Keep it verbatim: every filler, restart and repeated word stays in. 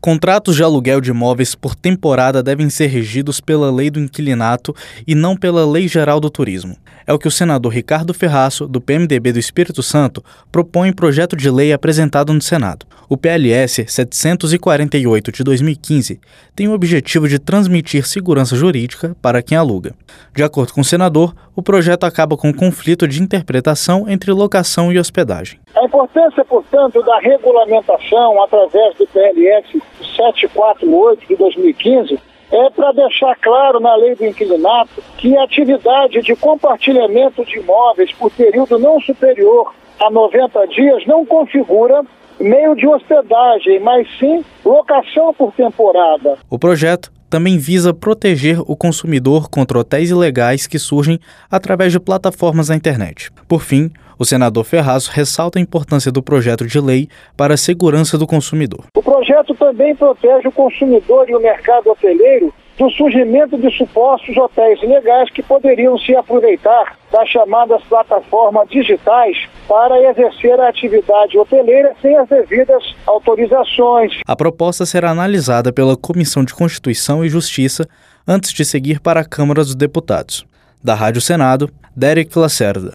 Contratos de aluguel de imóveis por temporada devem ser regidos pela Lei do Inquilinato e não pela Lei Geral do Turismo. É o que o senador Ricardo Ferraço, do P M D B do Espírito Santo, propõe em projeto de lei apresentado no Senado. O P L S setecentos e quarenta e oito de dois mil e quinze tem o objetivo de transmitir segurança jurídica para quem aluga. De acordo com o senador, o projeto acaba com um conflito de interpretação entre locação e hospedagem. A importância, portanto, da regulamentação através do P L S setecentos e quarenta e oito de dois mil e quinze é para deixar claro na lei do inquilinato que a atividade de compartilhamento de imóveis por período não superior a noventa dias não configura meio de hospedagem, mas sim locação por temporada. O projeto também visa proteger o consumidor contra hotéis ilegais que surgem através de plataformas na internet. Por fim, o senador Ferraço ressalta a importância do projeto de lei para a segurança do consumidor. O projeto também protege o consumidor e o mercado hoteleiro do surgimento de supostos hotéis ilegais que poderiam se aproveitar das chamadas plataformas digitais para exercer a atividade hoteleira sem as devidas autorizações. A proposta será analisada pela Comissão de Constituição e Justiça antes de seguir para a Câmara dos Deputados. Da Rádio Senado, Derek Lacerda.